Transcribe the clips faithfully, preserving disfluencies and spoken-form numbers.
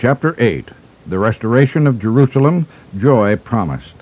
Chapter eight. The Restoration of Jerusalem, Joy Promised.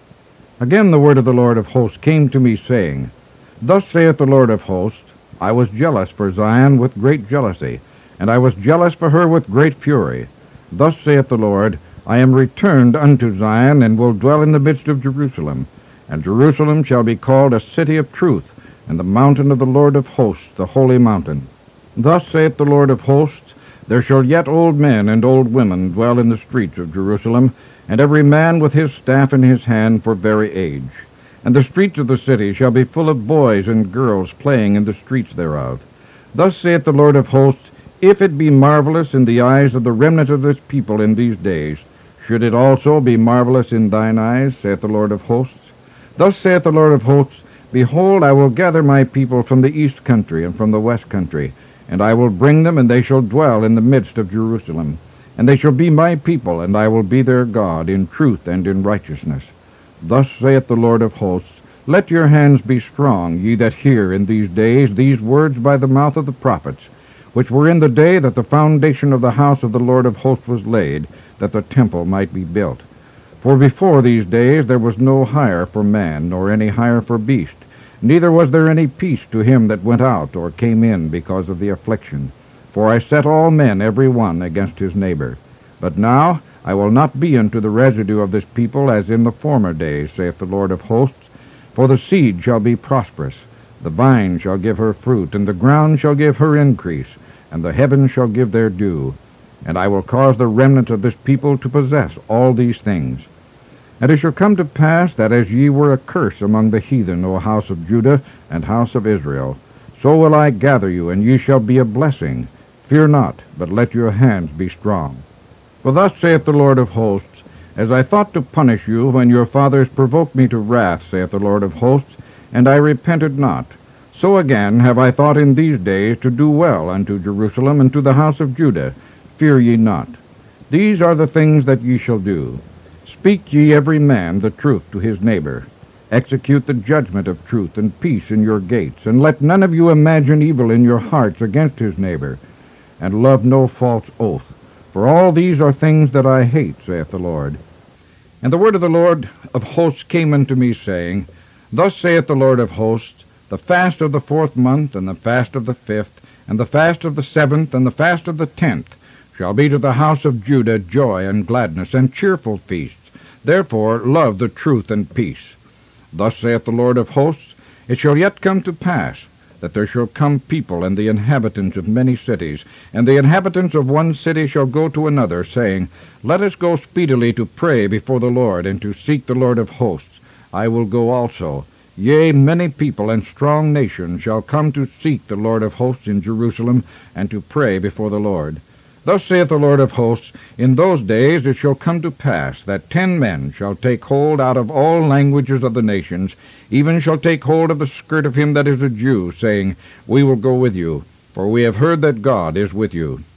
Again the word of the Lord of hosts came to me, saying, Thus saith the Lord of hosts, I was jealous for Zion with great jealousy, and I was jealous for her with great fury. Thus saith the Lord, I am returned unto Zion, and will dwell in the midst of Jerusalem. And Jerusalem shall be called a city of truth, and the mountain of the Lord of hosts, the holy mountain. Thus saith the Lord of hosts, There shall yet old men and old women dwell in the streets of Jerusalem, and every man with his staff in his hand for very age. And the streets of the city shall be full of boys and girls playing in the streets thereof. Thus saith the Lord of hosts, If it be marvelous in the eyes of the remnant of this people in these days, should it also be marvelous in thine eyes, saith the Lord of hosts? Thus saith the Lord of hosts, Behold, I will gather my people from the east country and from the west country, and I will bring them, and they shall dwell in the midst of Jerusalem. And they shall be my people, and I will be their God, in truth and in righteousness. Thus saith the Lord of hosts, Let your hands be strong, ye that hear in these days these words by the mouth of the prophets, which were in the day that the foundation of the house of the Lord of hosts was laid, that the temple might be built. For before these days there was no hire for man, nor any hire for beast, neither was there any peace to him that went out or came in because of the affliction. For I set all men every one against his neighbor. But now I will not be unto the residue of this people as in the former days, saith the Lord of hosts. For the seed shall be prosperous, the vine shall give her fruit, and the ground shall give her increase, and the heavens shall give their dew. And I will cause the remnant of this people to possess all these things. And it shall come to pass that as ye were a curse among the heathen, O house of Judah and house of Israel, so will I gather you, and ye shall be a blessing. Fear not, but let your hands be strong. For thus saith the Lord of hosts, As I thought to punish you when your fathers provoked me to wrath, saith the Lord of hosts, and I repented not, so again have I thought in these days to do well unto Jerusalem and to the house of Judah. Fear ye not. These are the things that ye shall do. Speak ye every man the truth to his neighbor. Execute the judgment of truth and peace in your gates, and let none of you imagine evil in your hearts against his neighbor, and love no false oath. For all these are things that I hate, saith the Lord. And the word of the Lord of hosts came unto me, saying, Thus saith the Lord of hosts, The fast of the fourth month, and the fast of the fifth, and the fast of the seventh, and the fast of the tenth, shall be to the house of Judah joy and gladness, and cheerful feasts. Therefore love the truth and peace. Thus saith the Lord of hosts, It shall yet come to pass, that there shall come people and the inhabitants of many cities, and the inhabitants of one city shall go to another, saying, Let us go speedily to pray before the Lord, and to seek the Lord of hosts. I will go also. Yea, many people and strong nations shall come to seek the Lord of hosts in Jerusalem, and to pray before the Lord. Thus saith the Lord of hosts, In those days it shall come to pass, that ten men shall take hold out of all languages of the nations, even shall take hold of the skirt of him that is a Jew, saying, We will go with you, for we have heard that God is with you.